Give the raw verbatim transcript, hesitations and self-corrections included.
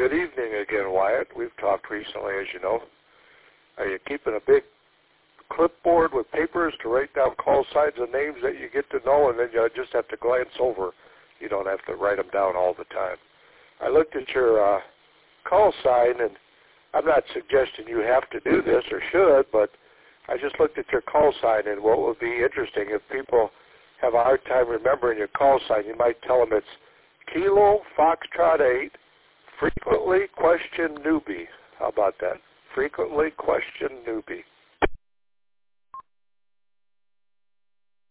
good evening again, Wyatt. We've talked recently, as you know. Are you keeping a big clipboard with papers to write down call signs and names that you get to know, and then you just have to glance over? You don't have to write them down all the time. I looked at your uh, call sign, and I'm not suggesting you have to do this or should, but I just looked at your call sign, and what would be interesting, if people have a hard time remembering your call sign, you might tell them it's Kilo Foxtrot eight, frequently question newbie. How about that? Frequently question newbie.